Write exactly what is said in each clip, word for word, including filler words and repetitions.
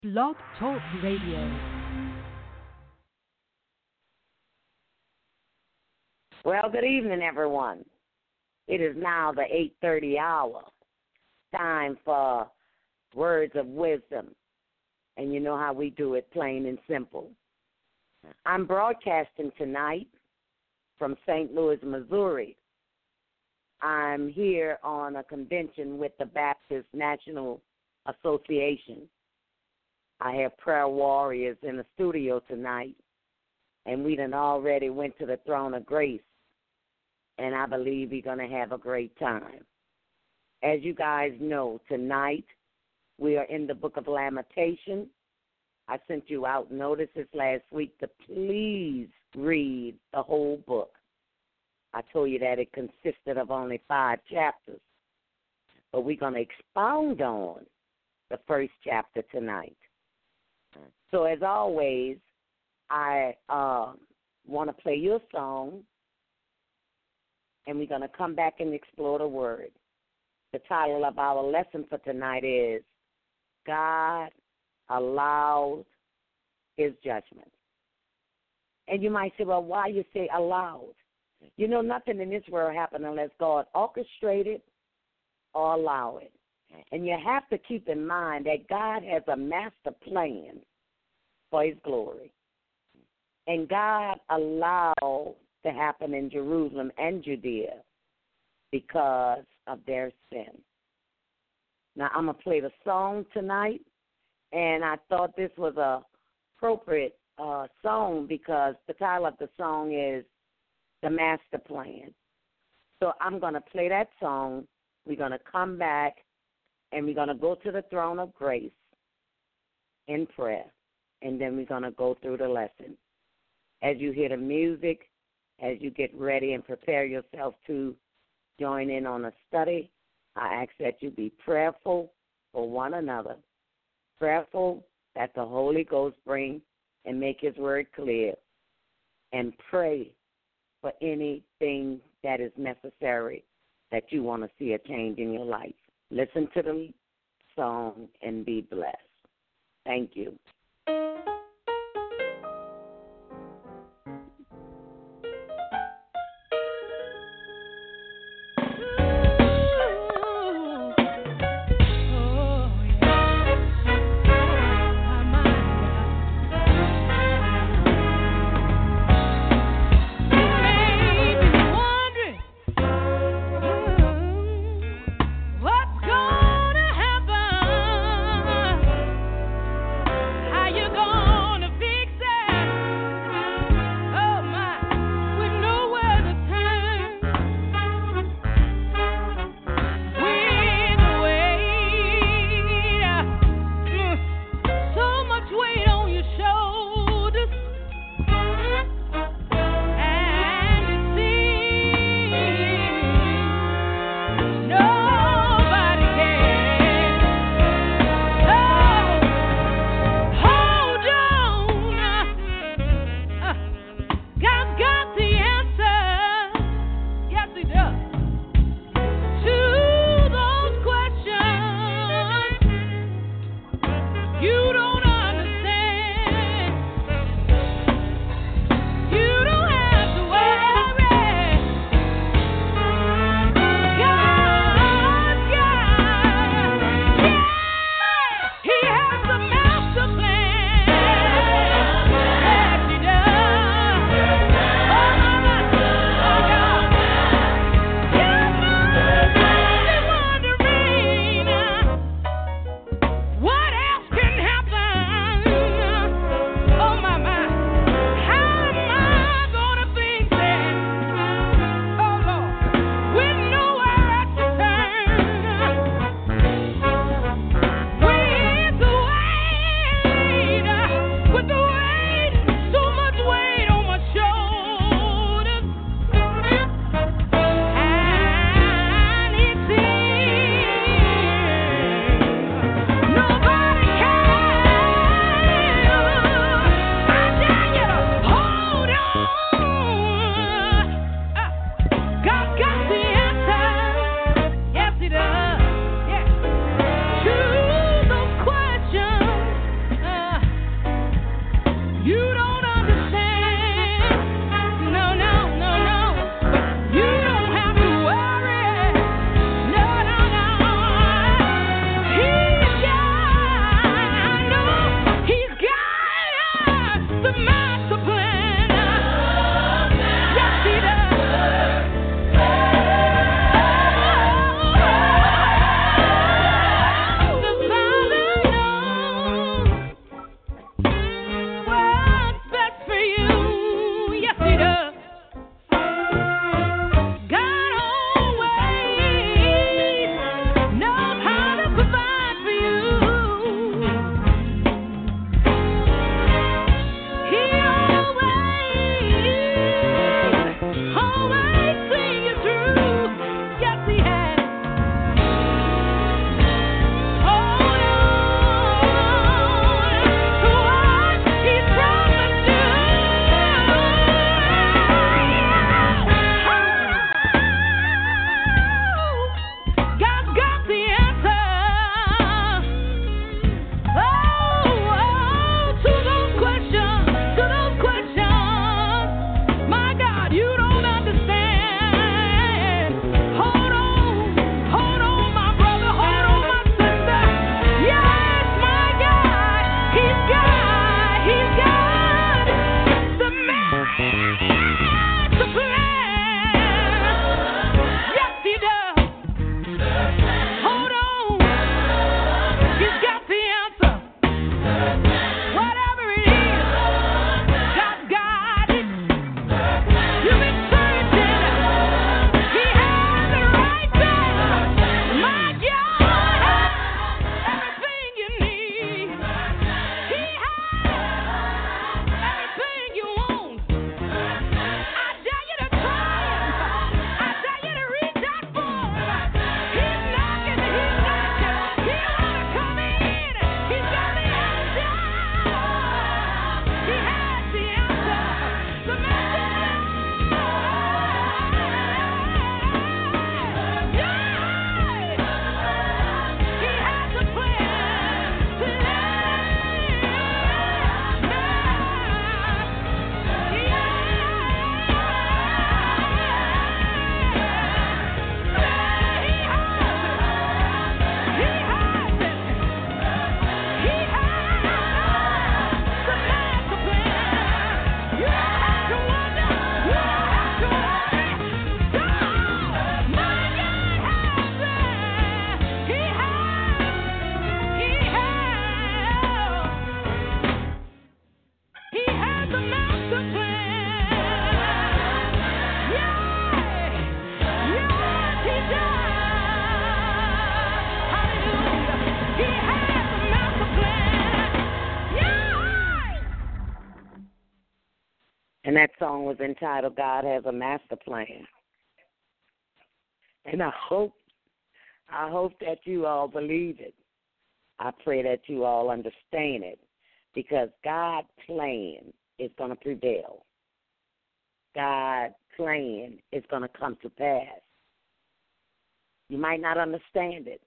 Blog Talk Radio. Well, good evening, everyone. It is now the eight thirty hour. Time for words of wisdom. And you know how we do it, plain and simple. I'm broadcasting tonight from Saint Louis, Missouri. I'm here on a convention with the Baptist National Association. I have prayer warriors in the studio tonight, and we done already went to the throne of grace, and I believe we're going to have a great time. As you guys know, tonight we are in the book of Lamentation. I sent you out notices last week to please read the whole book. I told you that it consisted of only five chapters, but we're going to expound on the first chapter tonight. So as always, I uh, want to play you a song, and we're going to come back and explore the word. The title of our lesson for tonight is God Allows His Judgment. And you might say, well, why you say allowed? You know, nothing in this world happens unless God orchestrates it or allow it. And you have to keep in mind that God has a master plan for His glory. And God allowed to happen in Jerusalem and Judea because of their sin. Now, I'm going to play the song tonight, and I thought this was a appropriate uh, song because the title of the song is The Master Plan. So I'm going to play that song. We're going to come back, and we're going to go to the throne of grace in prayer, and then we're going to go through the lesson. As you hear the music, as you get ready and prepare yourself to join in on a study, I ask that you be prayerful for one another, prayerful that the Holy Ghost bring and make His word clear, and pray for anything that is necessary that you want to see a change in your life. Listen to the song and be blessed. Thank you. What's gonna happen? And that song was entitled God Has a Master Plan. And I hope, I hope that you all believe it. I pray that you all understand it, because God's plan is going to prevail. God's plan is going to come to pass. You might not understand it,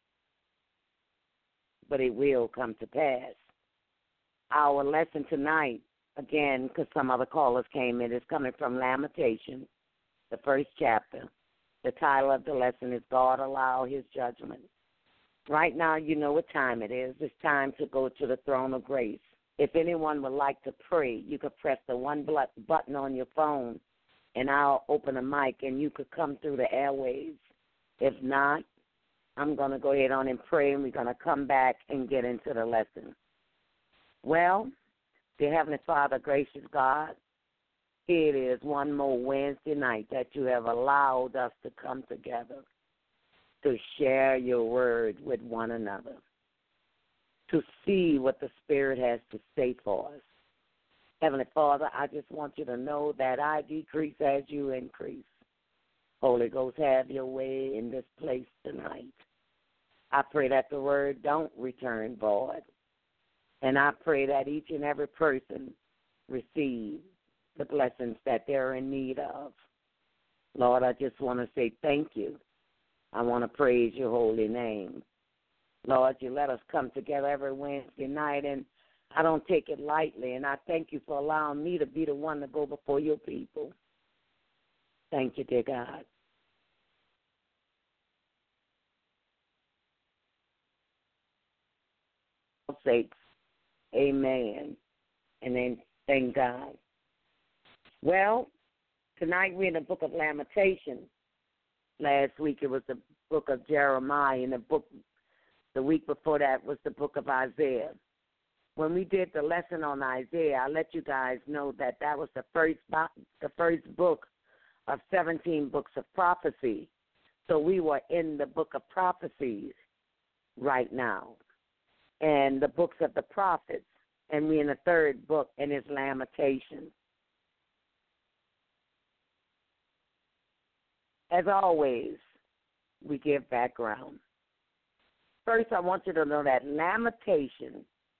but it will come to pass. Our lesson tonight, again, because some other callers came in, is coming from Lamentations, the first chapter. The title of the lesson is God Allow His Judgment. Right now, you know what time it is. It's time to go to the throne of grace. If anyone would like to pray, you could press the one button on your phone, and I'll open a mic, and you could come through the airwaves. If not, I'm going to go ahead on and pray, and we're going to come back and get into the lesson. Well, dear Heavenly Father, gracious God, here it is, one more Wednesday night that you have allowed us to come together to share your word with one another, to see what the Spirit has to say for us. Heavenly Father, I just want you to know that I decrease as you increase. Holy Ghost, have your way in this place tonight. I pray that the word don't return void. And I pray that each and every person receive the blessings that they're in need of. Lord, I just want to say thank you. I want to praise your holy name. Lord, you let us come together every Wednesday night, and I don't take it lightly, and I thank you for allowing me to be the one to go before your people. Thank you, dear God. Sakes. Amen. And then thank God. Well, tonight we're in the book of Lamentations. Last week it was the book of Jeremiah, and the book the week before that was the book of Isaiah. When we did the lesson on Isaiah, I let you guys know that that was the first the first book of seventeen books of prophecy. So we were in the book of prophecies right now, and the books of the prophets, and we're in the third book, and it's Lamentations. As always, we give background. First, I want you to know that Lamentation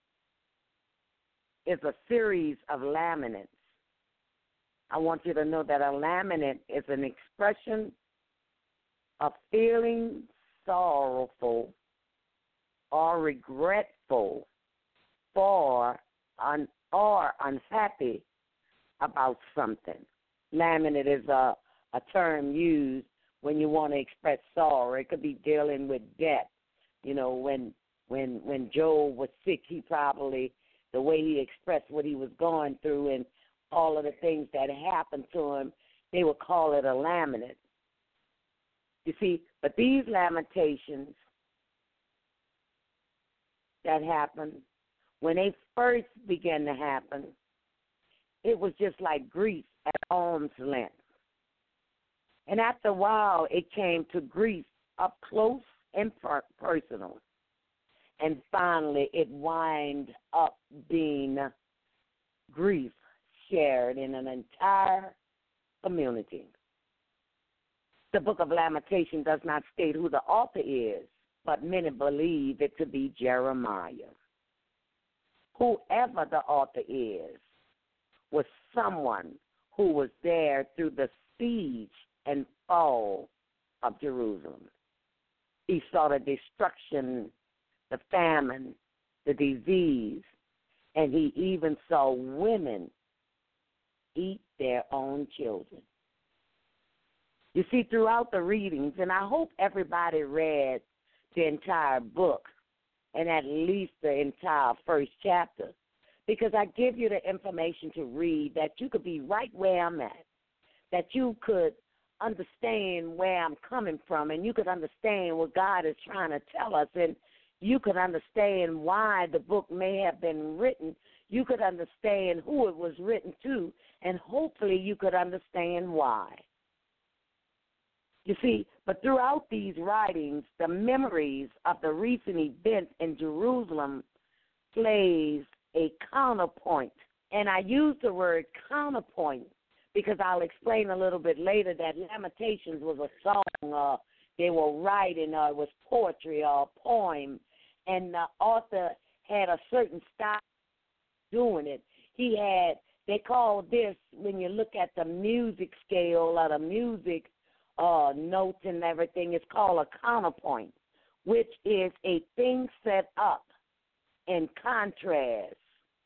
is a series of laminates. I want you to know that a laminate is an expression of feeling sorrowful or regretful for un, or unhappy about something. Laminate is a a term used when you want to express sorrow. It could be dealing with death. You know, when when when Job was sick, he probably, the way he expressed what he was going through and all of the things that happened to him, they would call it a laminate. You see, but these lamentations that happened, when they first began to happen, it was just like grief at arm's length. And after a while, it came to grief up close and per- personal. And finally, it wind up being grief shared in an entire community. The book of Lamentation does not state who the author is, but many believe it to be Jeremiah. Whoever the author is was someone who was there through the siege and fall of Jerusalem. He saw the destruction, the famine, the disease, and he even saw women eat their own children. You see, throughout the readings, and I hope everybody read the entire book and at least the entire first chapter, because I give you the information to read that you could be right where I'm at, that you could understand where I'm coming from, and you could understand what God is trying to tell us, and you could understand why the book may have been written. You could understand who it was written to, and hopefully you could understand why. You see, but throughout these writings, the memories of the recent events in Jerusalem plays a counterpoint And I use the word counterpoint because I'll explain a little bit later that Lamentations was a song, uh, they were writing, uh, it was poetry or a poem, and the author had a certain style doing it. He had, they call this, when you look at the music scale or the music uh, notes and everything, it's called a counterpoint, which is a thing set up in contrast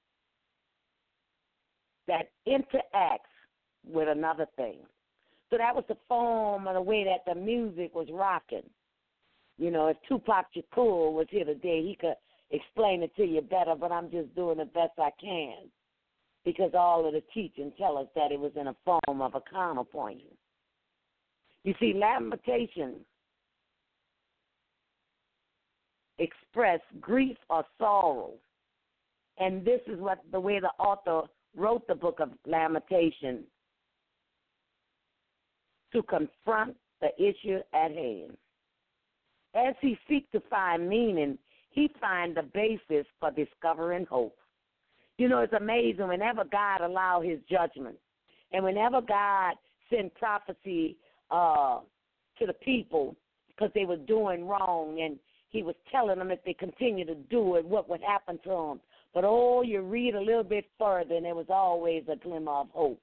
that interacts with another thing. So that was the form of the way that the music was rocking. You know, if Tupac Shakur was here today, he could explain it to you better, but I'm just doing the best I can because all of the teaching tell us that it was in a form of a counterpoint. You see, lamentation express grief or sorrow, and this is what the way the author wrote the book of Lamentation, to confront the issue at hand. As he seeks to find meaning, he finds the basis for discovering hope. You know, it's amazing whenever God allows his judgment, and whenever God sent prophecy uh, to the people because they were doing wrong, and he was telling them if they continue to do it, what would happen to them. But, oh, you read a little bit further, and there was always a glimmer of hope.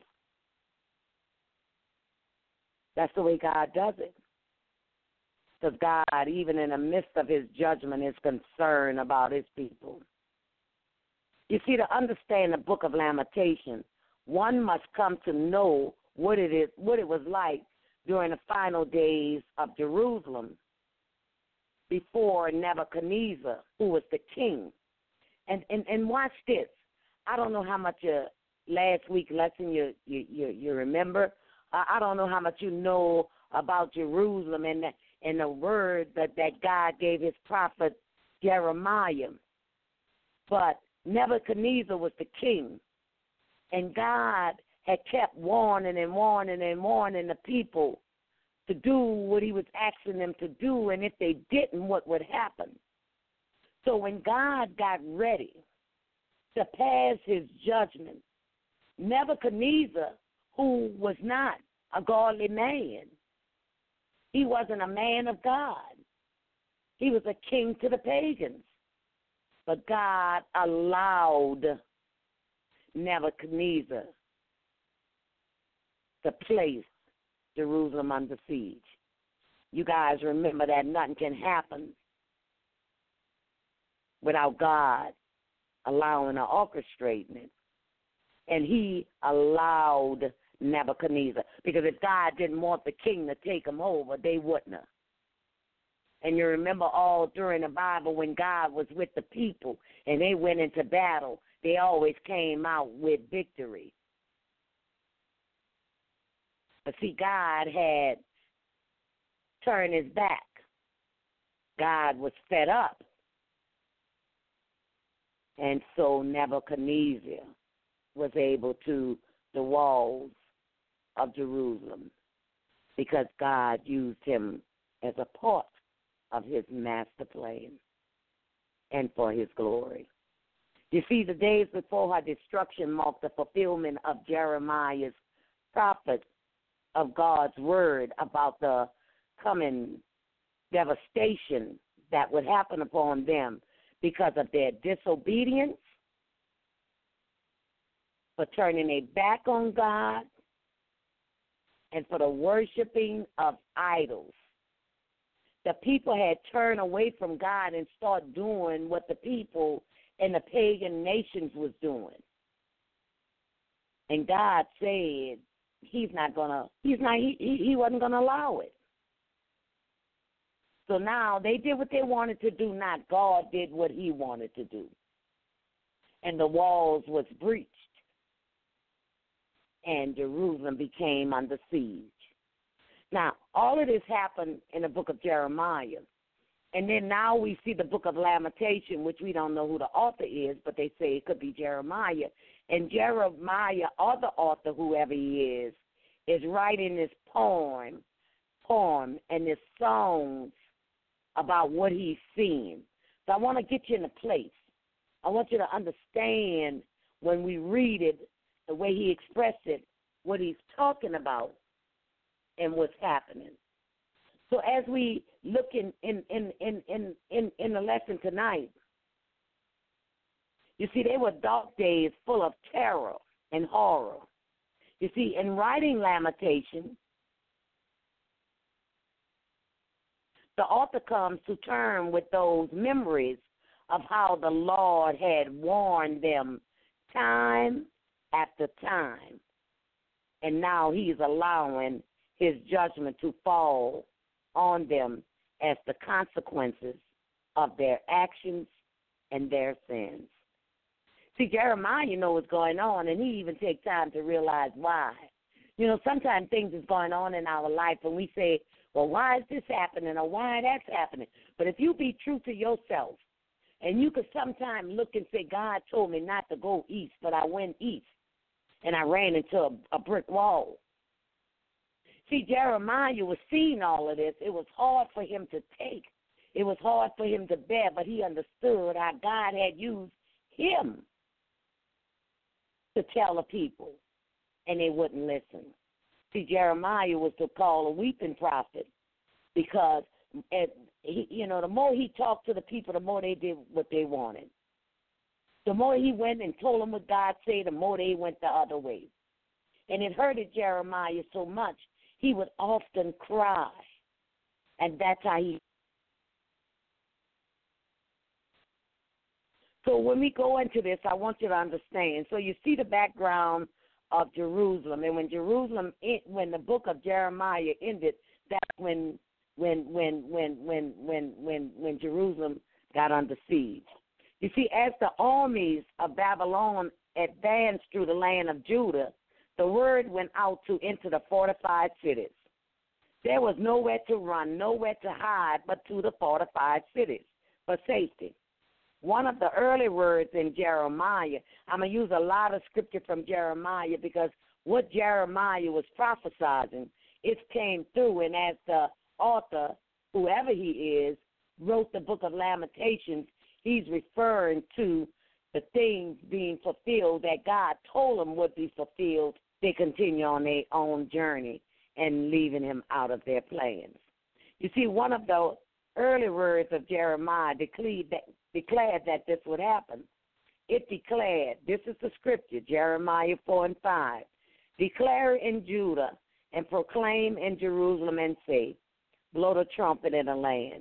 That's the way God does it. Because God, even in the midst of his judgment, is concerned about his people. You see, to understand the book of Lamentation, one must come to know what it is, what it was like during the final days of Jerusalem before Nebuchadnezzar, who was the king. And and, and watch this. I don't know how much uh, last week lesson you you, you, you remember. Uh, I don't know how much you know about Jerusalem and the, and the word that, that God gave his prophet Jeremiah. But Nebuchadnezzar was the king, and God had kept warning and warning and warning the people to do what he was asking them to do, and if they didn't, what would happen? So when God got ready to pass his judgment, Nebuchadnezzar, who was not a godly man, he wasn't a man of God. He was a king to the pagans. But God allowed Nebuchadnezzar to place Jerusalem under siege. You guys remember that nothing can happen without God allowing or orchestrating it. And he allowed Nebuchadnezzar, because if God didn't want the king to take him over, they wouldn't have. And you remember all during the Bible when God was with the people and they went into battle, they always came out with victory. But see, God had turned his back. God was fed up. And so Nebuchadnezzar was able to the walls of Jerusalem because God used him as a part of his master plan and for his glory. You see, the days before her destruction marked the fulfillment of Jeremiah's prophet of God's word about the coming devastation that would happen upon them because of their disobedience, for turning their back on God, and for the worshiping of idols. The people had turned away from God and started doing what the people in the pagan nations was doing. And God said he's not gonna he's not he, he wasn't gonna allow it. So now they did what they wanted to do, not God did what he wanted to do. And the walls was breached, and Jerusalem became under siege. Now, all of this happened in the book of Jeremiah. And then now we see the book of Lamentation, which we don't know who the author is, but they say it could be Jeremiah. And Jeremiah, or the author, whoever he is, is writing this poem, poem and this song about what he's seeing. So I want to get you in a place. I want you to understand when we read it, the way he expressed it, what he's talking about, and what's happening. So as we look in in in in in, in, in the lesson tonight, you see, they were dark days full of terror and horror. You see, in writing Lamentation, the author comes to terms with those memories of how the Lord had warned them time after time. And now he's allowing his judgment to fall on them as the consequences of their actions and their sins. See, Jeremiah, you know what's going on, and he even takes time to realize why. You know, sometimes things is going on in our life, and we say, well, why is this happening or why that's happening? But if you be true to yourself, and you could sometimes look and say, God told me not to go east, but I went east, and I ran into a, a brick wall. See, Jeremiah was seeing all of this. It was hard for him to take. It was hard for him to bear, but he understood how God had used him to tell the people, and they wouldn't listen. See, Jeremiah was to call a weeping prophet because, it, he, you know, the more he talked to the people, the more they did what they wanted. The more he went and told them what God said, the more they went the other way. And it hurted Jeremiah so much, he would often cry, and that's how he. So when we go into this, I want you to understand. So you see the background of Jerusalem, and when Jerusalem, when the book of Jeremiah ended, that's when, when, when, when, when, when, when, when Jerusalem got under siege. You see, as the armies of Babylon advanced through the land of Judah, the word went out to enter the fortified cities. There was nowhere to run, nowhere to hide, but to the fortified cities for safety. One of the early words in Jeremiah, I'm going to use a lot of scripture from Jeremiah because what Jeremiah was prophesying, it came through, and as the author, whoever he is, wrote the book of Lamentations, he's referring to the things being fulfilled that God told him would be fulfilled. They continue on their own journey and leaving him out of their plans. You see, one of the early words of Jeremiah declared that, declared that this would happen. It declared, this is the scripture, Jeremiah four and five, declare in Judah and proclaim in Jerusalem and say, blow the trumpet in the land,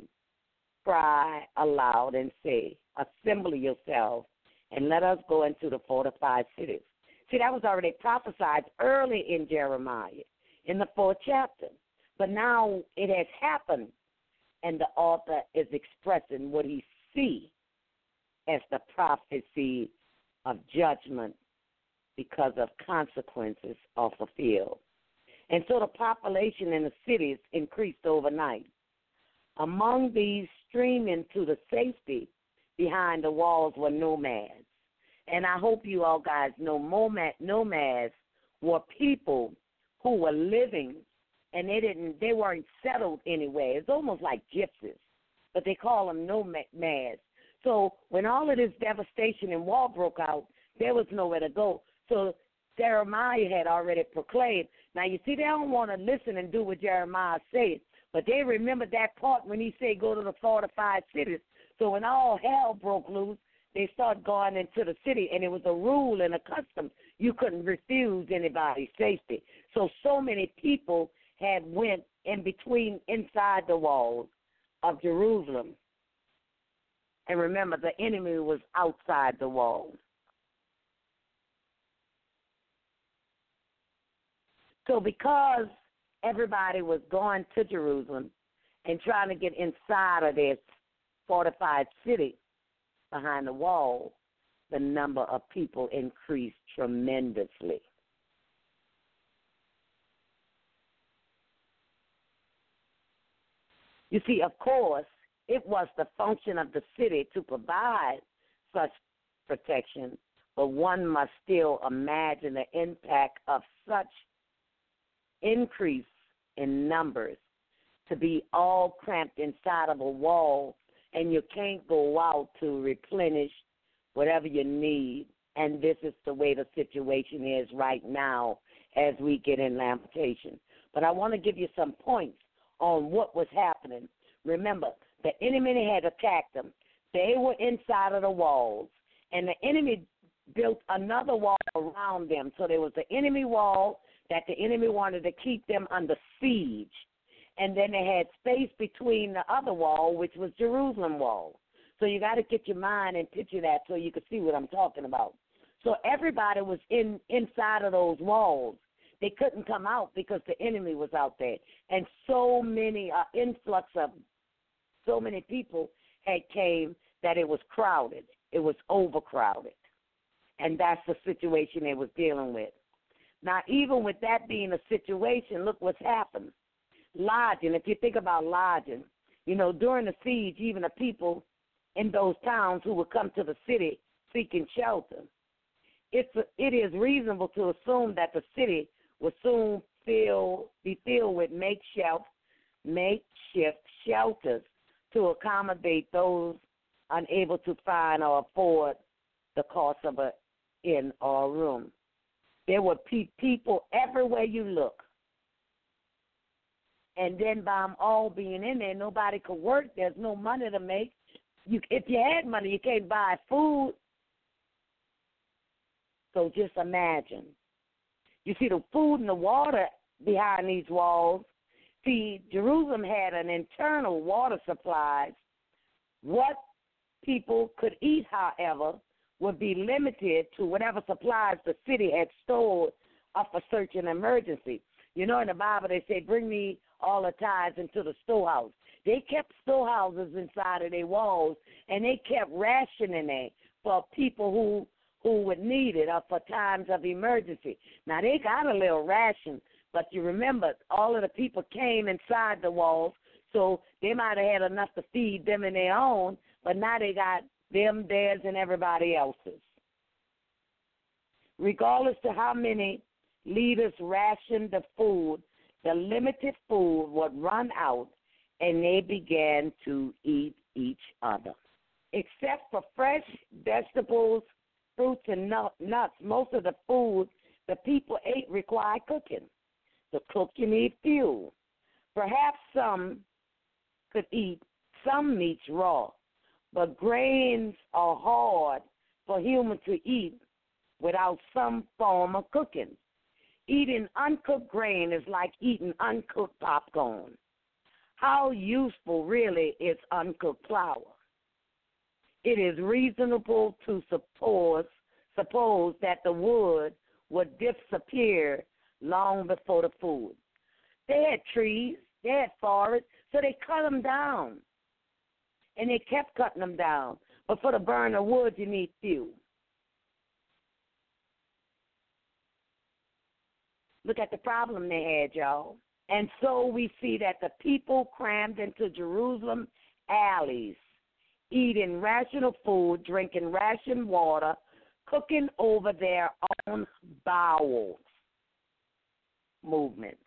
cry aloud and say, assemble yourselves and let us go into the fortified cities. See, that was already prophesied early in Jeremiah in the fourth chapter. But now it has happened, and the author is expressing what he sees as the prophecy of judgment because of consequences are fulfilled. And so the population in the cities increased overnight. Among these streaming to the safety behind the walls were nomads. And I hope you all guys know nomads were people who were living, and they didn't, they weren't settled anywhere. It's almost like gypsies, but they call them nomads. So when all of this devastation and war broke out, there was nowhere to go. So Jeremiah had already proclaimed. Now, you see, they don't want to listen and do what Jeremiah said, but they remember that part when he said go to the fortified cities. So when all hell broke loose, they started going into the city, and it was a rule and a custom. You couldn't refuse anybody's safety. So, so many people had went in between, inside the walls of Jerusalem. And remember, the enemy was outside the wall. So because everybody was going to Jerusalem and trying to get inside of this fortified city behind the wall, the number of people increased tremendously. You see, of course, it was the function of the city to provide such protection, but one must still imagine the impact of such increase in numbers to be all cramped inside of a wall, and you can't go out to replenish whatever you need And this is the way the situation is right now as we get in Lamentation. But I want to give you some points on what was happening. Remember, the enemy had attacked them. They were inside of the walls, and the enemy built another wall around them. So there was the enemy wall that the enemy wanted to keep them under siege. And then they had space between the other wall, which was Jerusalem wall. So you got to get your mind and picture that so you can see what I'm talking about. So everybody was in inside of those walls. They couldn't come out because the enemy was out there. And so many, uh, influx of so many people had came that it was crowded. It was overcrowded. And that's the situation they was dealing with. Now, even with that being a situation, look what's happened. Lodging, if you think about lodging, you know, during the siege, even the people in those towns who would come to the city seeking shelter, it's a, it is reasonable to assume that the city will soon fill, be filled with makeshift, makeshift shelters to accommodate those unable to find or afford the cost of an inn or a room. There were pe- people everywhere you look. And then by them all being in there, nobody could work. There's no money to make. You, if you had money, you can't buy food. So just imagine. You see, the food and the water behind these walls. See, Jerusalem had an internal water supply. What people could eat, however, would be limited to whatever supplies the city had stored up for such an emergency. You know, in the Bible, they say, bring me all the tithes into the storehouse. They kept storehouses inside of their walls, and they kept rationing it for people who who would need it or for times of emergency. Now, they got a little ration, but you remember, all of the people came inside the walls, so they might have had enough to feed them and their own, but now they got them, theirs, and everybody else's. Regardless to how many leaders rationed the food, the limited food would run out, and they began to eat each other. Except for fresh vegetables, fruits, and nuts, most of the food the people ate required cooking. To cook, you need fuel. Perhaps some could eat some meats raw, but grains are hard for humans to eat without some form of cooking. Eating uncooked grain is like eating uncooked popcorn. How useful really is uncooked flour? It is reasonable to suppose, suppose that the wood would disappear long before the food. They had trees, they had forests, so they cut them down. And they kept cutting them down. But for the burn of wood, you need fuel. Look at the problem they had, y'all. And so we see that the people crammed into Jerusalem alleys, eating rational food, drinking ration water, cooking over their own bowels movements.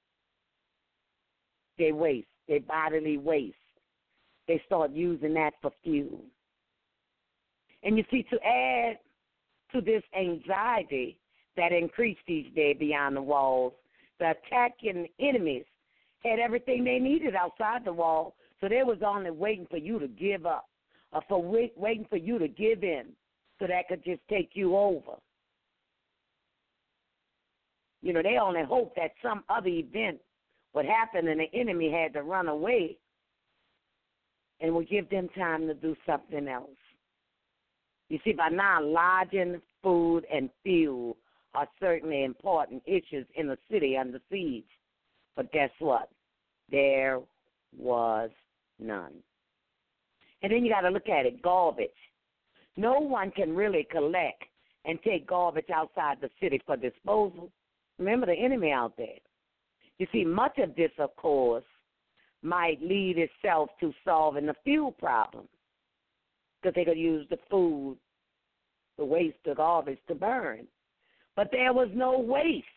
They waste, they bodily waste. They start using that for fuel. And you see, to add to this anxiety that increased each day beyond the walls, the attacking enemies had everything they needed outside the wall, so they was only waiting for you to give up, or for wait, waiting for you to give in, so that could just take you over. You know, they only hoped that some other event would happen and the enemy had to run away, and would give them time to do something else. You see, by now, lodging, food, and fuel are certainly important issues in a city under siege. But guess what? There was none. And then you got to look at it, garbage. No one can really collect and take garbage outside the city for disposal. Remember the enemy out there. You see, much of this, of course, might lead itself to solving the fuel problem, because they could use the food, the waste, the garbage to burn. But there was no waste.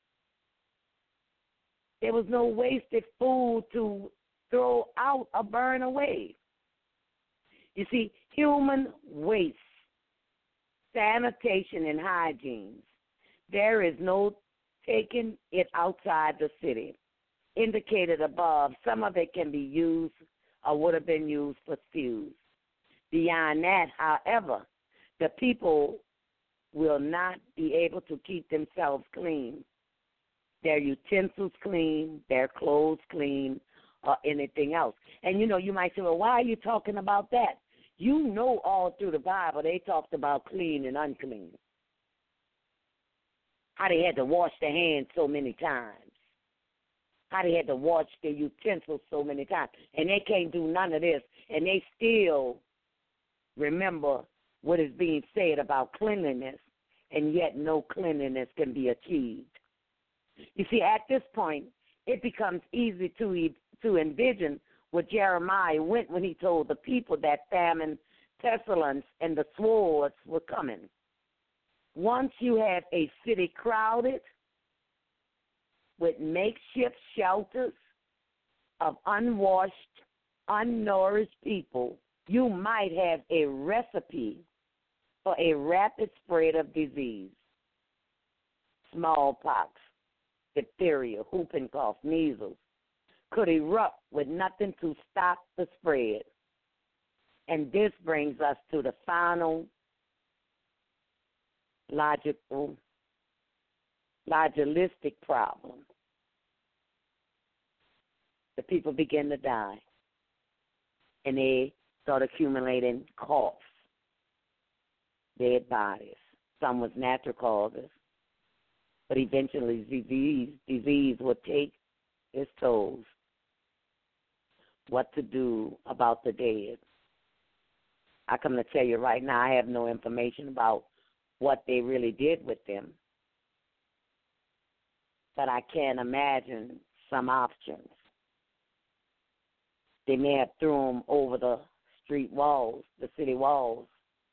There was no wasted food to throw out or burn away. You see, human waste sanitation and hygiene. There is no taking it outside the city. Indicated above, some of it can be used or would have been used for stews. Beyond that, however, the people will not be able to keep themselves clean, their utensils clean, their clothes clean, or anything else. And, you know, you might say, well, why are you talking about that? You know all through the Bible they talked about clean and unclean, how they had to wash their hands so many times, how they had to wash their utensils so many times, and they can't do none of this, and they still remember what is being said about cleanliness, and yet no cleanliness can be achieved. You see, at this point, it becomes easy to to envision where Jeremiah went when he told the people that famine, pestilence, and the swords were coming. Once you have a city crowded with makeshift shelters of unwashed, unnourished people, you might have a recipe for a rapid spread of disease. Smallpox, diphtheria, whooping cough, measles could erupt with nothing to stop the spread. And this brings us to the final logical, logilistic problem. The people begin to die, and they start accumulating corpses, dead bodies. Some was natural causes, but eventually disease, disease would take its tolls. What to do about the dead? I come to tell you right now, I have no information about what they really did with them, but I can imagine some options. They may have thrown them over the street walls, the city walls.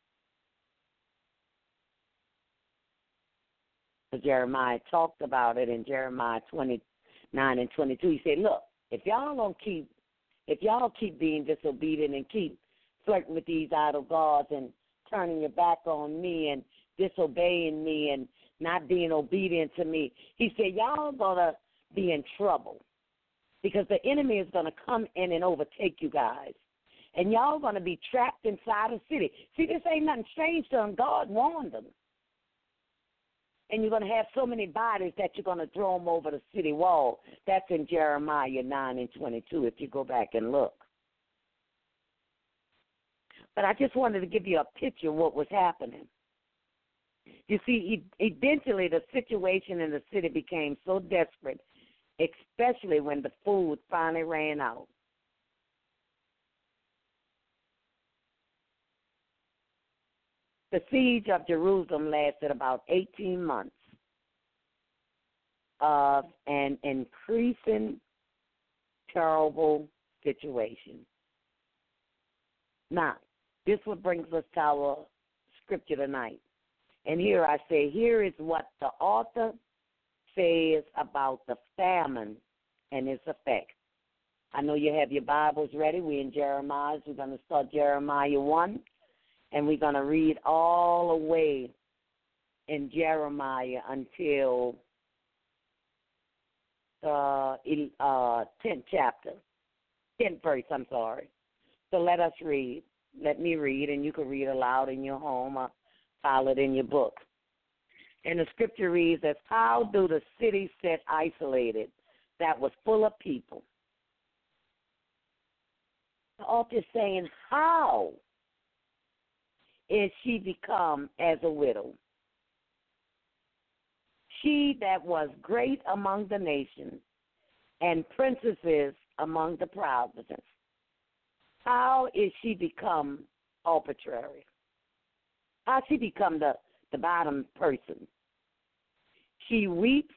So Jeremiah talked about it in Jeremiah twenty-nine and twenty-two. He said, look, if y'all don't keep, if y'all keep being disobedient and keep flirting with these idol gods and turning your back on me and disobeying me and not being obedient to me, he said, y'all going to be in trouble because the enemy is going to come in and overtake you guys. And y'all going to be trapped inside a city. See, this ain't nothing strange to them. God warned them. And you're going to have so many bodies that you're going to throw them over the city wall. That's in Jeremiah nine and twenty-two if you go back and look. But I just wanted to give you a picture of what was happening. You see, eventually the situation in the city became so desperate, especially when the food finally ran out. The siege of Jerusalem lasted about eighteen months of an increasing terrible situation. Now, this what brings us to our scripture tonight. And here I say, here is what the author says about the famine and its effect. I know you have your Bibles ready. We're in Jeremiah. We're going to start Jeremiah one. And we're going to read all the way in Jeremiah until the uh, tenth chapter, tenth verse, I'm sorry. So let us read. Let me read, and you can read aloud in your home or follow it in your book. And the scripture reads as, how do the city sit isolated that was full of people? The author is saying, how is she become as a widow? She that was great among the nations and princesses among the provinces. How is she become arbitrary? How she become the, the bottom person? She weeps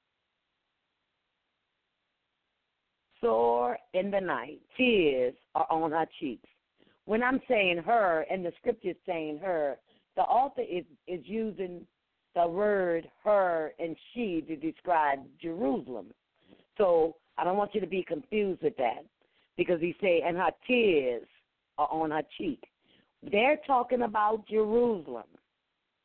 sore in the night. Tears are on her cheeks. When I'm saying her, and the scripture is saying her, the author is, is using the word her and she to describe Jerusalem. So I don't want you to be confused with that, because he say, and her tears are on her cheek. They're talking about Jerusalem.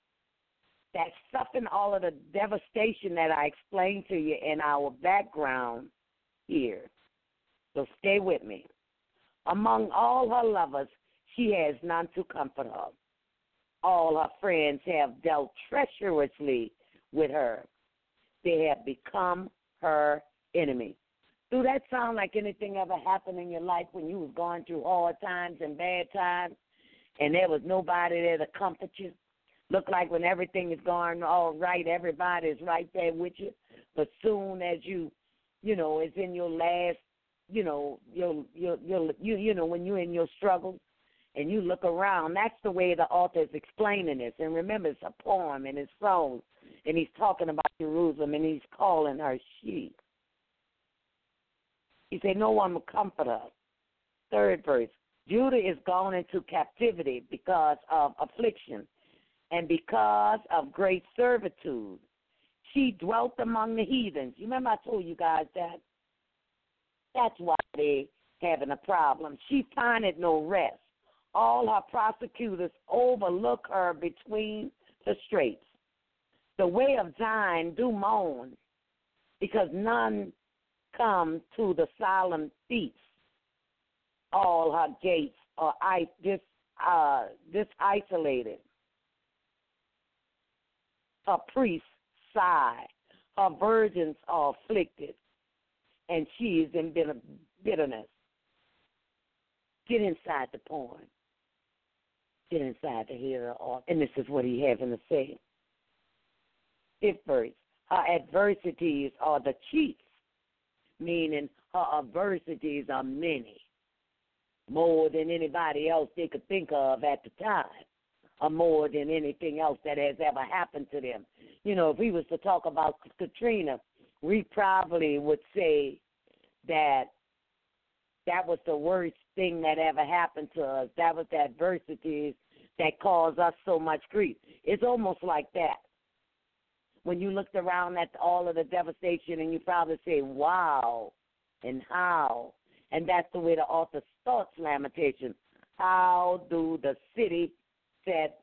that suffering all of the devastation that I explained to you in our background here. So stay with me. Among all her lovers, she has none to comfort her. All her friends have dealt treacherously with her. They have become her enemy. Do that sound like anything ever happened in your life when you was going through hard times and bad times and there was nobody there to comfort you? Look like when everything is going all right, everybody is right there with you. But soon as you, you know, it's in your last, you know, your, your, your, you, you know, when you're in your struggles and you look around, that's the way the author is explaining this. And remember, it's a poem and it's songs, and he's talking about Jerusalem, and he's calling her she. He said, no one will comfort her. Third verse, Judah is gone into captivity because of affliction and because of great servitude. She dwelt among the heathens. You remember I told you guys that? That's why they having a problem. She findeth no rest. All her prosecutors overlook her between the straits. The way of Zion do moan, because none come to the solemn feast. All her gates are dis, uh, disisolated. Her priests sigh. Her virgins are afflicted, and she is in bitterness. Get inside the poem. Get inside the hearer, and this is what he having to say. Fifth verse, her adversities are the chiefs, meaning her adversities are many, more than anybody else they could think of at the time, or more than anything else that has ever happened to them. You know, if we was to talk about Katrina, we probably would say that that was the worst thing that ever happened to us. That was the adversities that caused us so much grief. It's almost like that. When you looked around at all of the devastation, and you probably say, wow, and how. And that's the way the author starts Lamentation. How do the city set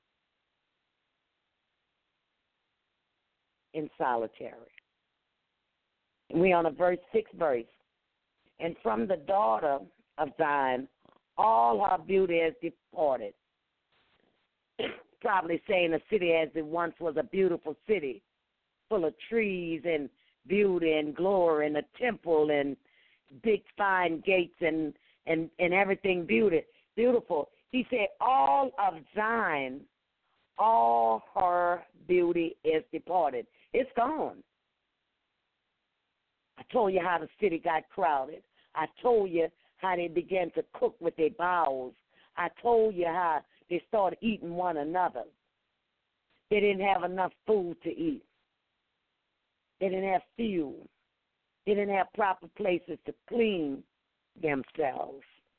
in solitary? And we on a verse, sixth verse. And from the daughter of Zion, all her beauty has departed. Probably saying the city as it once was a beautiful city, full of trees and beauty and glory and a temple and big fine gates and, and, and everything beauty, beautiful. He said all of Zion, all her beauty is departed. It's gone. I told you how the city got crowded. I told you how they began to cook with their bowels. I told you how they started eating one another. They didn't have enough food to eat. They didn't have fuel. They didn't have proper places to clean themselves.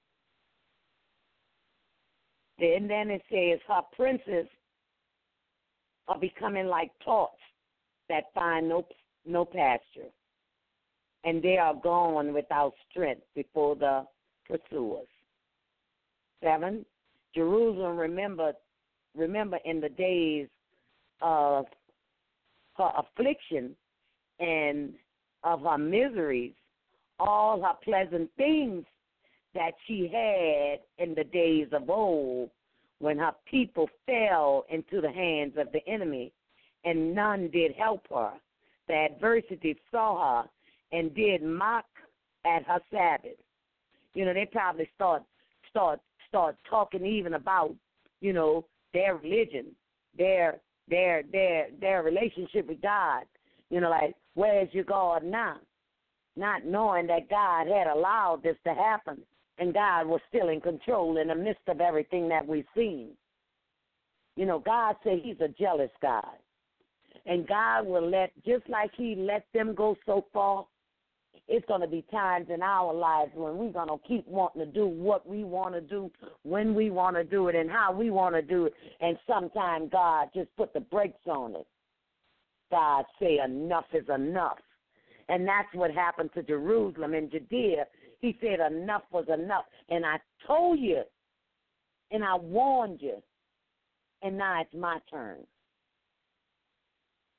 And then it says her princes are becoming like torch that find no no pasture, and they are gone without strength before the pursuers. Seven, Jerusalem remember remember in the days of her affliction and of her miseries, all her pleasant things that she had in the days of old, when her people fell into the hands of the enemy, and none did help her. The adversity saw her and did mock at her Sabbath. You know, they probably start start start talking even about, you know, their religion, their their their their relationship with God. You know, like, where's your God now? Not knowing that God had allowed this to happen, and God was still in control in the midst of everything that we've seen. You know, God said he's a jealous God. And God will let, just like he let them go so far, it's going to be times in our lives when we're going to keep wanting to do what we want to do, when we want to do it, and how we want to do it. And sometimes God just put the brakes on it. God say enough is enough. And that's what happened to Jerusalem and Judea. He said enough was enough. And I told you, and I warned you, and now it's my turn.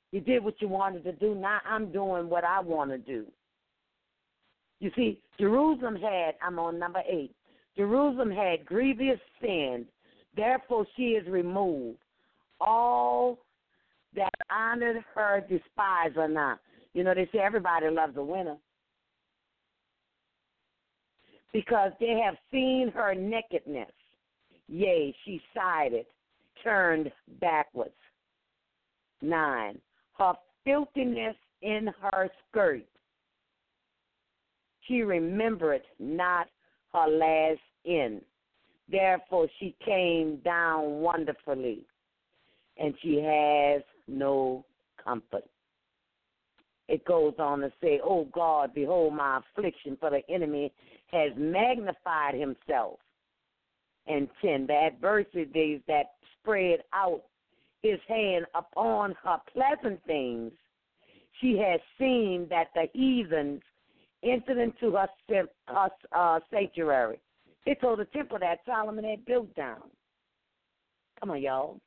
You did what you wanted to do. Now I'm doing what I want to do. You see, Jerusalem had, I'm on number eight, Jerusalem had grievous sins, therefore she is removed. All that honored her despise her not. You know, they say everybody loves a winner. Because they have seen her nakedness. Yea, she sided, turned backwards. Nine, her filthiness in her skirt. She remembered not her last end. Therefore she came down wonderfully, and she has no comfort. It goes on to say, O God, behold my affliction, for the enemy has magnified himself. And ten, the adversities that spread out his hand upon her pleasant things. She has seen that the heathens entered into her, her uh, sanctuary. They told the temple that Solomon had built down. Come on, y'all.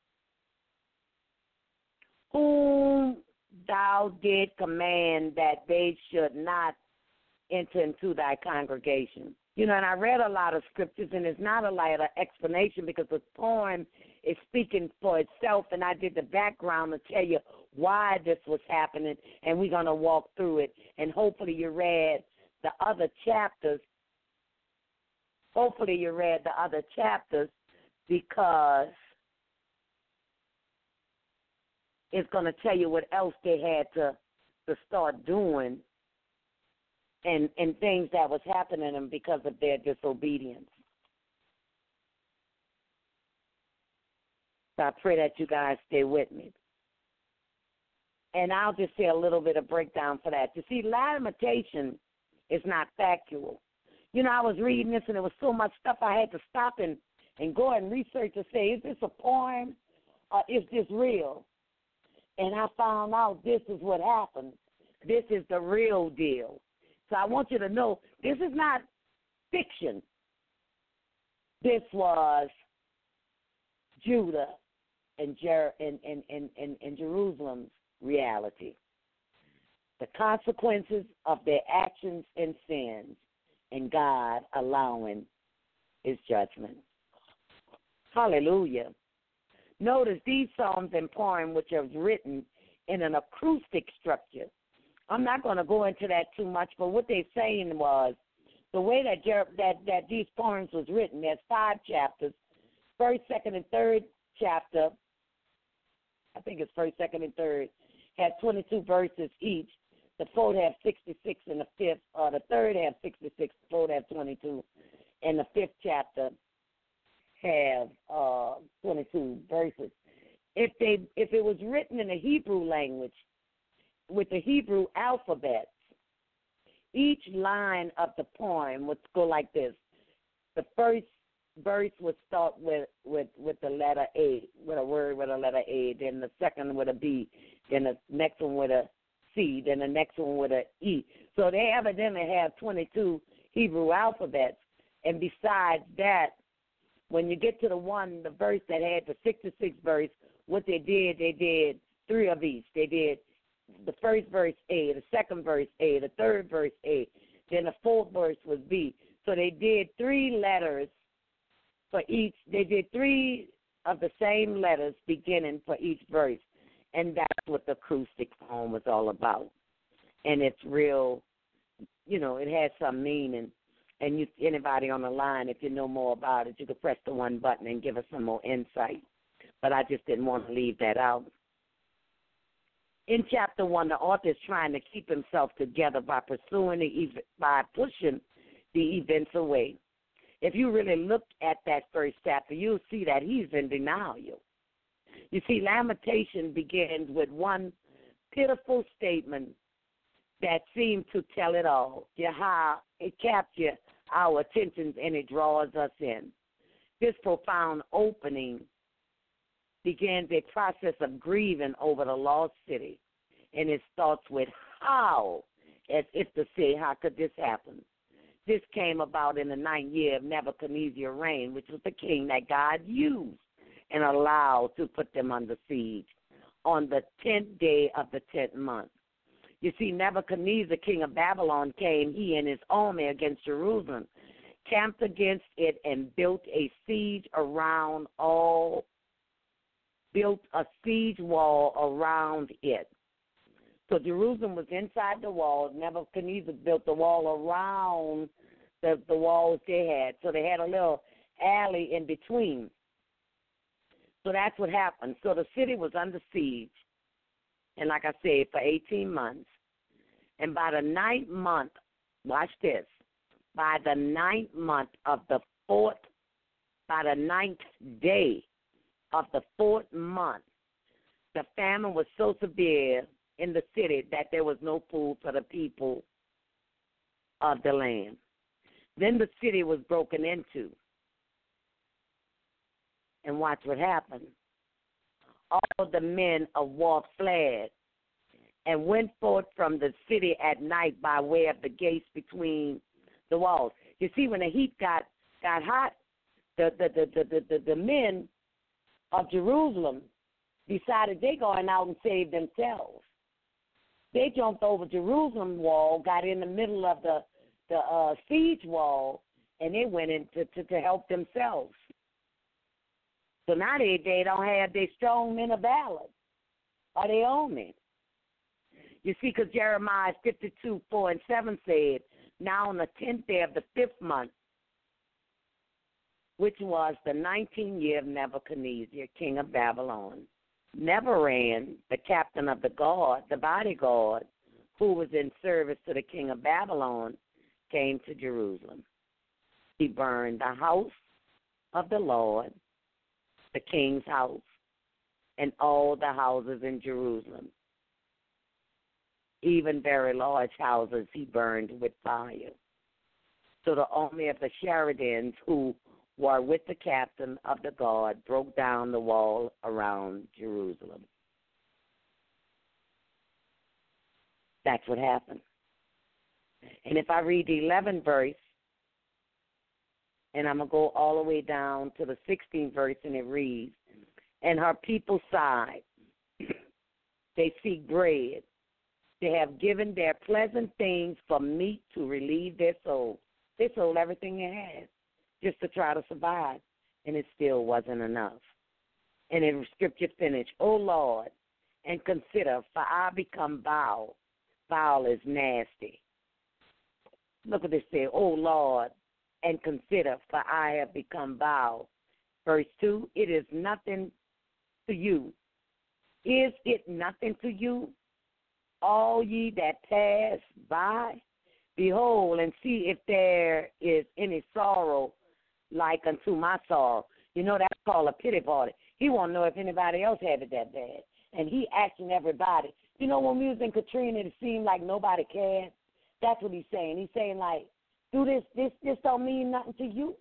Whom thou did command that they should not enter into thy congregation. You know, and I read a lot of scriptures, and it's not a lot of explanation because the poem is speaking for itself, and I did the background to tell you why this was happening, and we're going to walk through it, and hopefully you read the other chapters. Hopefully you read the other chapters because it's going to tell you what else they had to, to start doing and, and things that was happening to them because of their disobedience. So I pray that you guys stay with me. And I'll just say a little bit of breakdown for that. You see, lamentation is not factual. You know, I was reading this, and there was so much stuff I had to stop and, and go and research to say, is this a poem or is this real? And I found out this is what happened. This is the real deal. So I want you to know this is not fiction. This was Judah and, Jer- and, and, and, and, and Jerusalem's reality. The consequences of their actions and sins, and God allowing his judgment. Hallelujah. Notice these psalms and poems, which are written in an acoustic structure. I'm not going to go into that too much, but what they're saying was the way that Jer- that that these poems was written. There's five chapters. First, second, and third chapter. I think it's first, second, and third had twenty-two verses each. The fourth have sixty-six, and the fifth, or the third have sixty-six. The fourth have twenty-two, and the fifth chapter have uh, twenty-two verses. If they, if it was written in the Hebrew language with the Hebrew alphabet, each line of the poem would go like this. The first verse would start with, with, with the letter A, with a word with a letter A, then the second with a B, then the next one with a C, then the next one with a E. So they evidently have twenty-two Hebrew alphabets, and besides that, when you get to the one, the verse that had the sixty-six verse, what they did, they did three of each. They did the first verse A, the second verse A, the third verse A, then the fourth verse was B. So they did three letters for each. They did three of the same letters beginning for each verse, and that's what the acoustic poem was all about. And it's real, you know, it has some meaning. And you, anybody on the line, if you know more about it, you could press the one button and give us some more insight. But I just didn't want to leave that out. In chapter one, the author is trying to keep himself together by pursuing the by pushing the events away. If you really look at that first chapter, you'll see that he's in denial. You see, lamentation begins with one pitiful statement that seems to tell it all. How it captures our attentions and it draws us in. This profound opening begins a process of grieving over the lost city, and it starts with how, as if to say, how could this happen? This came about in the ninth year of Nebuchadnezzar's reign, which was the king that God used and allowed to put them under siege. on the tenth day of the tenth month. You see, Nebuchadnezzar, king of Babylon, came, he and his army, against Jerusalem, camped against it, and built a siege around all, built a siege wall around it. So Jerusalem was inside the wall. Nebuchadnezzar built the wall around the, the walls they had. So they had a little alley in between. So that's what happened. So the city was under siege, and like I said, for eighteen months. And by the ninth month, watch this, by the ninth month of the fourth, by the ninth day of the fourth month, the famine was so severe in the city that there was no food for the people of the land. Then the city was broken into. And watch what happened. All the men of war fled and went forth from the city at night by way of the gates between the walls. You see, when the heat got, got hot, the, the, the, the, the, the, the men of Jerusalem decided they're going out and save themselves. They jumped over Jerusalem wall, got in the middle of the, the uh, siege wall, and they went in to, to, to help themselves. So now they, they don't have their strong men of valor or their own men. You see, because Jeremiah fifty-two, four and seven said, now on the tenth day of the fifth month, which was the nineteenth year of Nebuchadnezzar, king of Babylon, Nebuchadnezzar, the captain of the guard, the bodyguard, who was in service to the king of Babylon, came to Jerusalem. He burned the house of the Lord, the king's house, and all the houses in Jerusalem. Even very large houses he burned with fire. So the army of the Sheridans, who were with the captain of the guard, broke down the wall around Jerusalem. That's what happened. And if I read the eleventh verse, and I'm going to go all the way down to the sixteenth verse, and it reads, and her people sighed. They seek bread. They have given their pleasant things for meat to relieve their soul. They sold everything they had just to try to survive, and it still wasn't enough. And the scripture finished, O Lord, and consider, for I become vile. Vile is nasty. Look at this there, O Lord, and consider, for I have become vile. Verse two, it is nothing to you. Is it nothing to you, all ye that pass by? Behold, and see if there is any sorrow like unto my sorrow. You know, that's called a pity party. He want to know if anybody else had it that bad. And he asking everybody. You know, when we was in Katrina, it seemed like nobody cared. That's what he's saying. He's saying, like, do this, this, this don't mean nothing to you.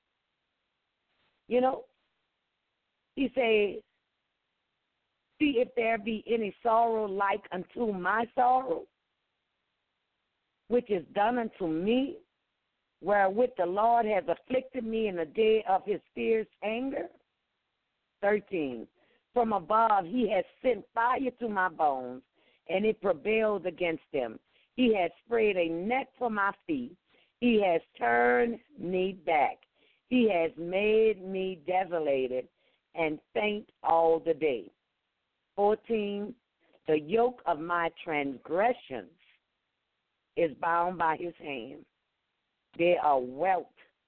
You know? He say, see if there be any sorrow like unto my sorrow, which is done unto me, wherewith the Lord has afflicted me in the day of his fierce anger. thirteen, from above he has sent fire to my bones, and it prevailed against them. He has spread a net for my feet. He has turned me back. He has made me desolated and faint all the day. fourteen, the yoke of my transgressions is bound by his hand. They are welt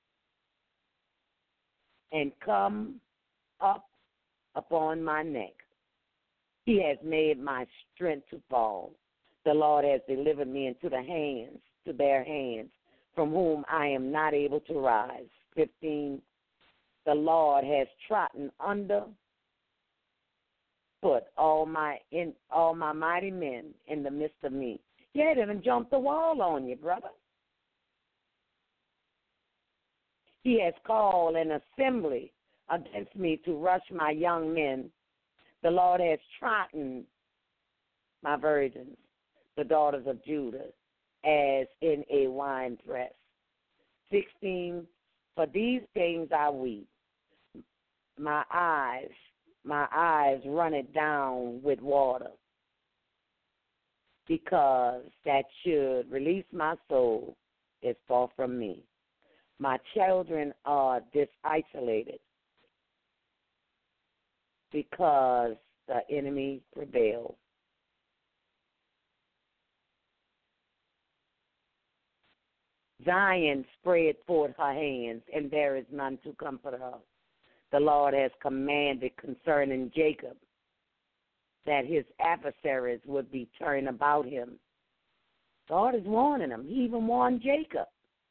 and come up upon my neck. He has made my strength to fall. The Lord has delivered me into the hands, to their hands, from whom I am not able to rise. fifteen, the Lord has trodden under foot all my in all my mighty men in the midst of me. Yeah, they done jumped the wall on you, brother. He has called an assembly against me to rush my young men. The Lord has trodden my virgins, the daughters of Judah, as in a winepress. sixteen, for these things I weep. My eyes my eyes runneth down with water, because that should release my soul is far from me. My children are disisolated because the enemy prevailed. Zion spread forth her hands, and there is none to comfort her. The Lord has commanded concerning Jacob that his adversaries would be turned about him. God is warning him. He even warned Jacob.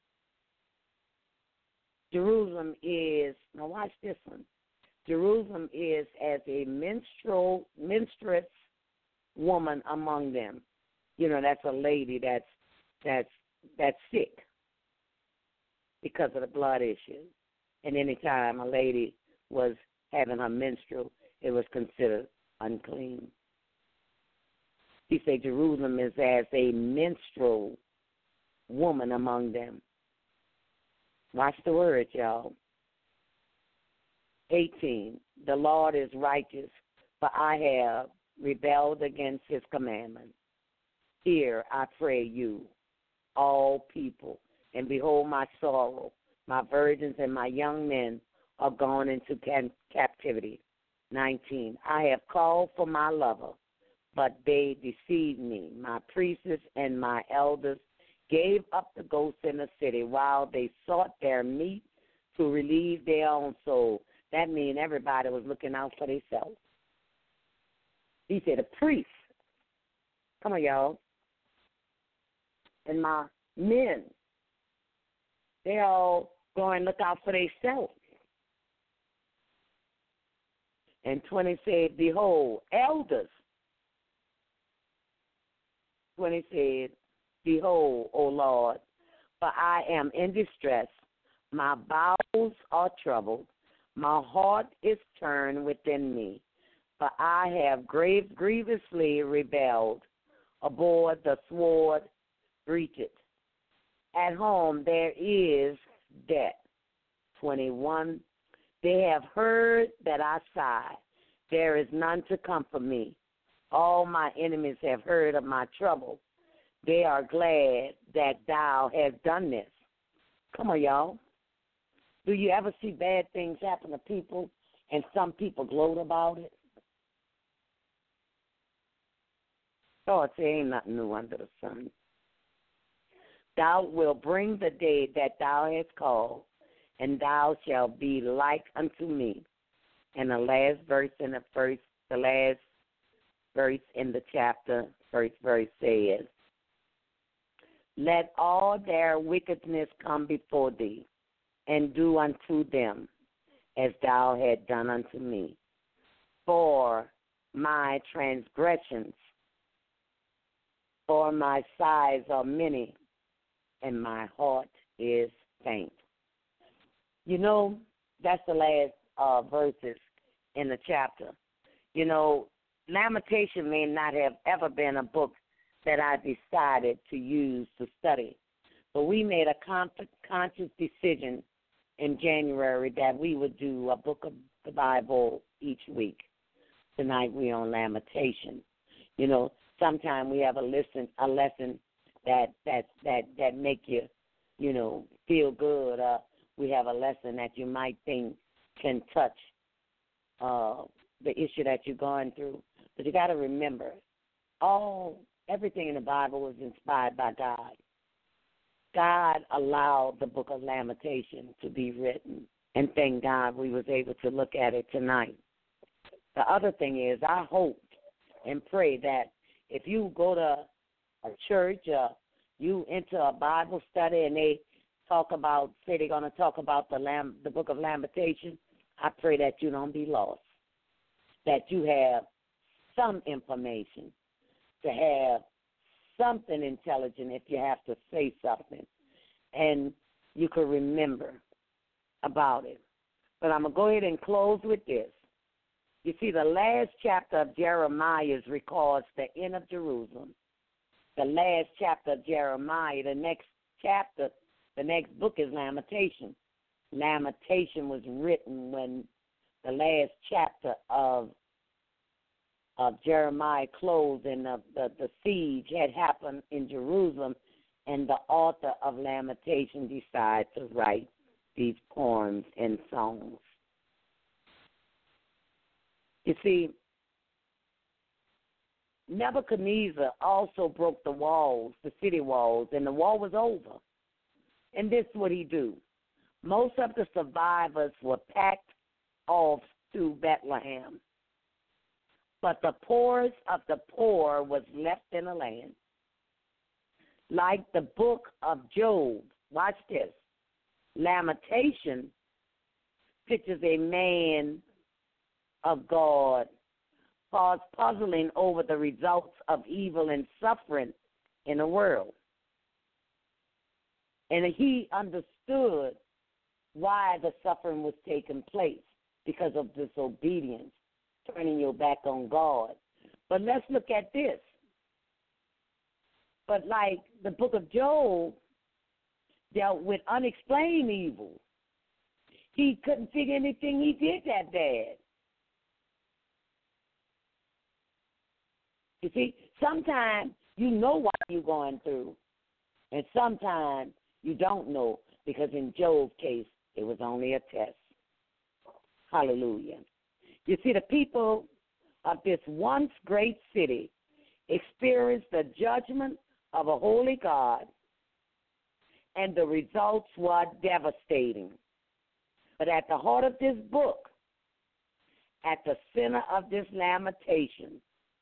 Jerusalem is, now watch this one. Jerusalem is as a menstrual, menstruous woman among them. You know, that's a lady that's that's that's sick because of the blood issue. And any time a lady was having her menstrual, it was considered unclean. He said Jerusalem is as a menstrual woman among them. Watch the word, y'all. eighteen, the Lord is righteous, for I have rebelled against his commandments. Hear, I pray you, all people, and behold my sorrow. My virgins and my young men are gone into can- captivity. nineteen, I have called for my lover, but they deceived me. My priests and my elders gave up the ghosts in the city while they sought their meat to relieve their own soul. That means everybody was looking out for themselves. He said, a priest. Come on, y'all. And my men, they all go and look out for themselves. And twenty said, behold, elders. twenty said, behold, O Lord, for I am in distress. My bowels are troubled. My heart is turned within me. For I have grave, grievously rebelled. Abhorred the sword, breached. At home there is debt. twenty-one. They have heard that I sigh. There is none to comfort me. All my enemies have heard of my trouble. They are glad that thou hast done this. Come on, y'all. Do you ever see bad things happen to people and some people gloat about it? Oh, it ain't nothing new under the sun. Thou wilt bring the day that thou hast called, and thou shalt be like unto me. And the last verse in the first, the last verse in the chapter, first verse says, let all their wickedness come before thee, and do unto them as thou hast done unto me. For my transgressions, for my sighs are many, and my heart is faint. You know, that's the last uh, verses in the chapter. You know, Lamentation may not have ever been a book that I decided to use to study, but we made a con- conscious decision in January that we would do a book of the Bible each week. Tonight we're on Lamentation. You know, sometimes we have a lesson, a lesson that that that that make you, you know, feel good. Uh, we have a lesson that you might think can touch uh, the issue that you're going through. But you got to remember, all everything in the Bible was inspired by God. God allowed the book of Lamentation to be written, and thank God we was able to look at it tonight. The other thing is, I hope and pray that if you go to a church, uh, you enter a Bible study, and they talk about, say they're going to talk about the Lam- the book of Lamentation, I pray that you don't be lost, that you have some information, to have something intelligent if you have to say something, and you can remember about it. But I'm going to go ahead and close with this. You see, the last chapter of Jeremiah records the end of Jerusalem. The last chapter of Jeremiah, the next chapter, the next book is Lamentation. Lamentation was written when the last chapter of of Jeremiah closed, and the, the, the siege had happened in Jerusalem, and the author of Lamentation decided to write these poems and songs. You see, Nebuchadnezzar also broke the walls, the city walls, and the wall was over. And this is what he do. Most of the survivors were packed off to Bethlehem. But the poorest of the poor was left in the land. Like the book of Job, watch this, Lamentation pictures a man of God pause puzzling over the results of evil and suffering in the world. And he understood why the suffering was taking place, because of disobedience, turning your back on God. But let's look at this. But like the book of Job dealt with unexplained evil. He couldn't figure anything he did that bad. You see, sometimes you know what you're going through, and sometimes you don't know, because in Job's case, it was only a test. Hallelujah. You see, the people of this once great city experienced the judgment of a holy God, and the results were devastating. But at the heart of this book, at the center of this lamentation,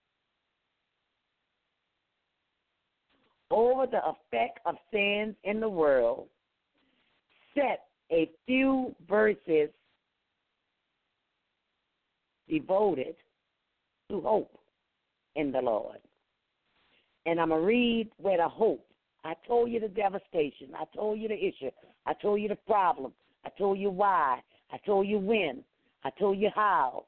over the effect of sins in the world, set a few verses devoted to hope in the Lord. And I'm going to read where the hope. I told you the devastation. I told you the issue. I told you the problem. I told you why. I told you when. I told you how.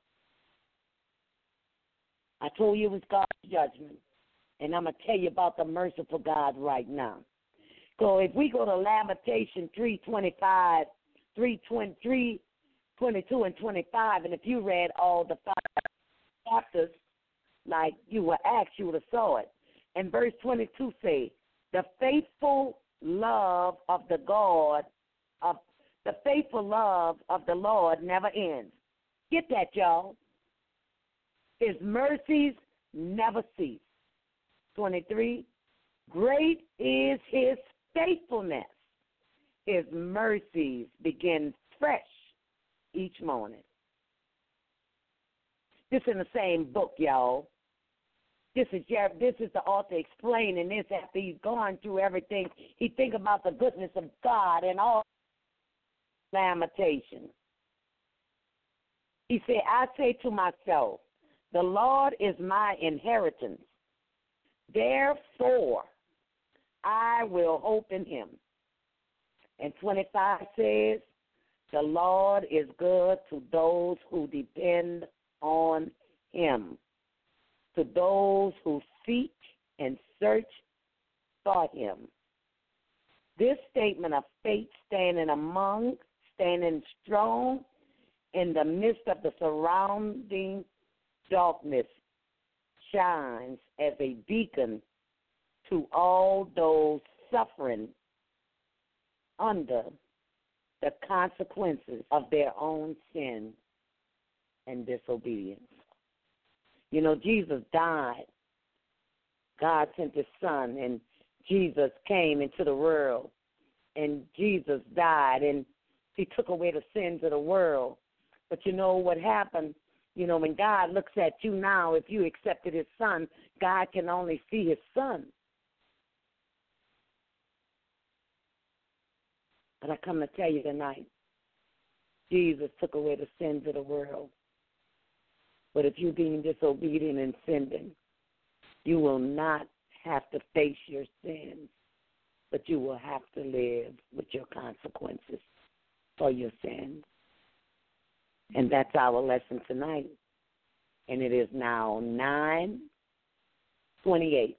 I told you it was God's judgment. And I'm going to tell you about the merciful God right now. So if we go to Lamentation three twenty-five, three twenty-two and twenty-five, and if you read all the five chapters like you were asked, you would have saw it. And verse twenty-two say, the faithful love of the God, of the faithful love of the Lord never ends. Get that, y'all. His mercies never cease. twenty-three, great is his faithfulness. His mercies begin fresh each morning. This in the same book, y'all. This is this is the author explaining this after he's gone through everything. He think about the goodness of God and all lamentation. He said, I say to myself, the Lord is my inheritance. Therefore, I will hope in him. And twenty-five says, the Lord is good to those who depend on him, to those who seek and search for him. This statement of faith, standing among, standing strong in the midst of the surrounding darkness, shines as a beacon to all those suffering under the consequences of their own sin and disobedience. You know, Jesus died. God sent his son, and Jesus came into the world, and Jesus died, and he took away the sins of the world. But you know what happened? You know, when God looks at you now, if you accepted his son, God can only see his son. But I come to tell you tonight, Jesus took away the sins of the world. But if you're being disobedient and sinning, you will not have to face your sins, but you will have to live with your consequences for your sins. And that's our lesson tonight. And it is now nine twenty-eight.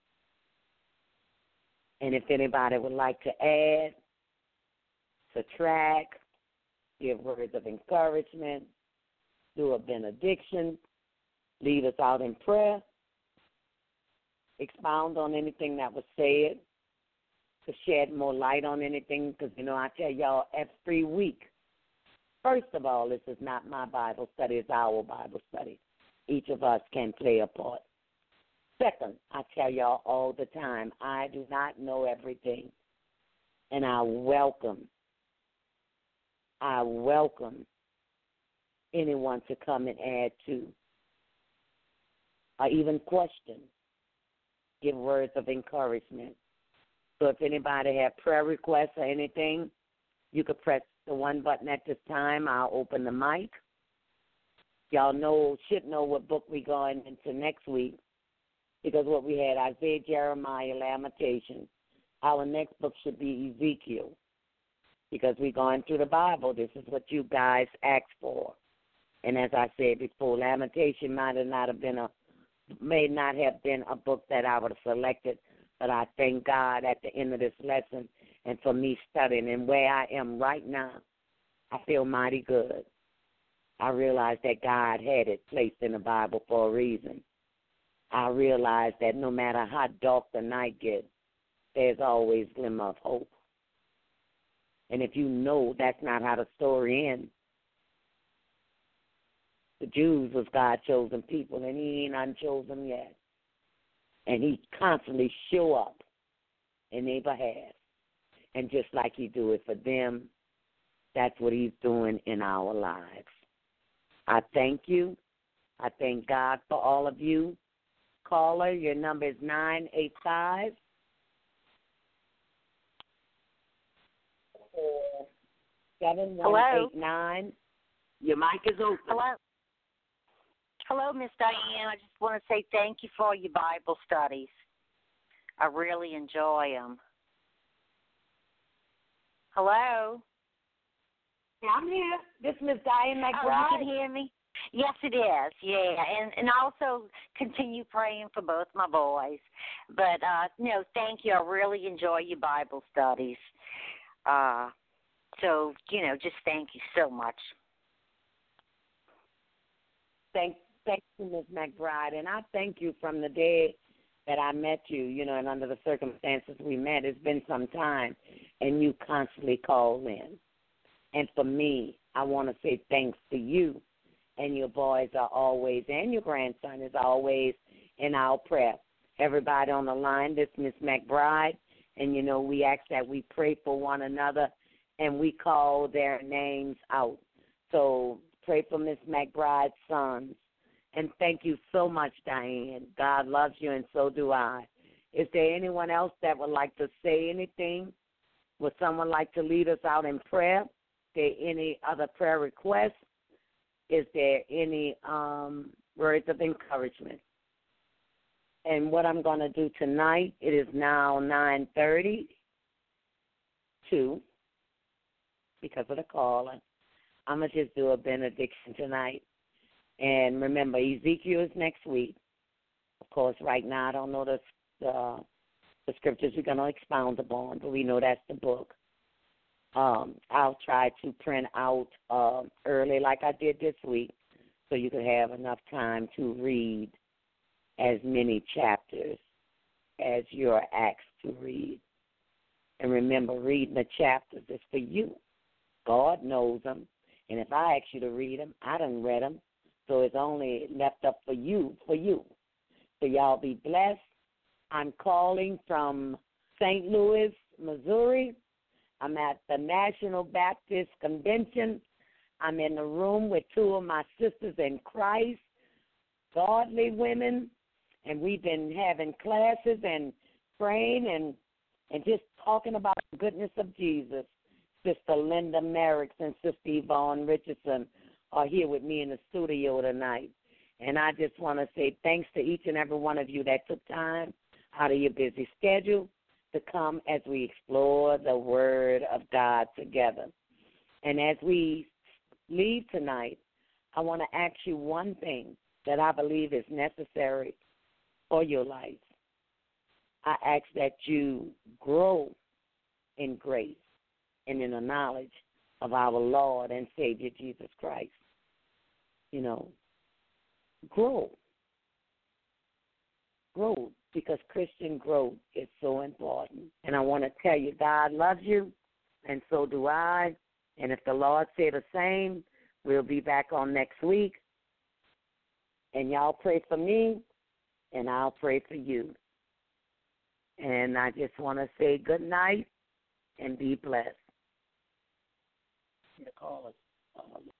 And if anybody would like to add, subtract, give words of encouragement, do a benediction, lead us out in prayer, expound on anything that was said, to shed more light on anything, because, you know, I tell y'all every week, first of all, this is not my Bible study, it's our Bible study. Each of us can play a part. Second, I tell y'all all the time, I do not know everything, and I welcome, I welcome anyone to come and add to, or even question, give words of encouragement. So if anybody have prayer requests or anything, you could press the one button at this time. I'll open the mic. Y'all know, should know what book we're going into next week, because what we had, Isaiah, Jeremiah, Lamentation. Our next book should be Ezekiel, because we're going through the Bible. This is what you guys asked for. And as I said before, Lamentation might have not have been a, may not have been a book that I would have selected, but I thank God at the end of this lesson and for me studying and where I am right now, I feel mighty good. I realize that God had it placed in the Bible for a reason. I realize that no matter how dark the night gets, there's always a glimmer of hope. And if you know that's not how the story ends, the Jews was God's chosen people, and he ain't unchosen yet. And he constantly show up in their behalf. And just like he do it for them, that's what he's doing in our lives. I thank you. I thank God for all of you. Caller, your number is nine eight five, seven one eight nine. Your mic is open. Hello. Hello, Miss Diane. I just want to say thank you for your Bible studies. I really enjoy them. Hello? Yeah, I'm here. This is Miss Diane McBride. Oh, you can hear me? Yes, it is, yeah. And and also continue praying for both my boys. But, uh, no, thank you. I really enjoy your Bible studies. Uh, so, you know, just thank you so much. Thank, thank you, Miz McBride. And I thank you from the day that I met you, you know, and under the circumstances we met. It's been some time, and you constantly call in. And for me, I want to say thanks to you. And your boys are always, and your grandson is always in our prayer. Everybody on the line, this is Miss McBride, and, you know, we ask that we pray for one another, and we call their names out. So pray for Miss McBride's sons. And thank you so much, Diane. God loves you, and so do I. Is there anyone else that would like to say anything? Would someone like to lead us out in prayer? Is there any other prayer requests? Is there any um, words of encouragement? And what I'm going to do tonight, it is now nine thirty-two because of the caller. I'm going to just do a benediction tonight. And remember, Ezekiel is next week. Of course, right now I don't know the, the, the scriptures we're going to expound upon, but we know that's the book. Um, I'll try to print out uh, early like I did this week so you can have enough time to read as many chapters as you're asked to read. And remember, reading the chapters is for you. God knows them. And if I ask you to read them, I done read them. So it's only left up for you, for you. So y'all be blessed. I'm calling from Saint Louis, Missouri. I'm at the National Baptist Convention. I'm in the room with two of my sisters in Christ, godly women, and we've been having classes and praying and, and just talking about the goodness of Jesus. Sister Linda Merricks and Sister Yvonne Richardson are here with me in the studio tonight. And I just want to say thanks to each and every one of you that took time out of your busy schedule to come as we explore the Word of God together. And as we leave tonight, I want to ask you one thing that I believe is necessary for your life. I ask that you grow in grace and in the knowledge of our Lord and Savior Jesus Christ. you know, grow. Grow, because Christian growth is so important. And I want to tell you, God loves you, and so do I. And if the Lord say the same, we'll be back on next week. And y'all pray for me, and I'll pray for you. And I just want to say good night and be blessed. The call is, uh,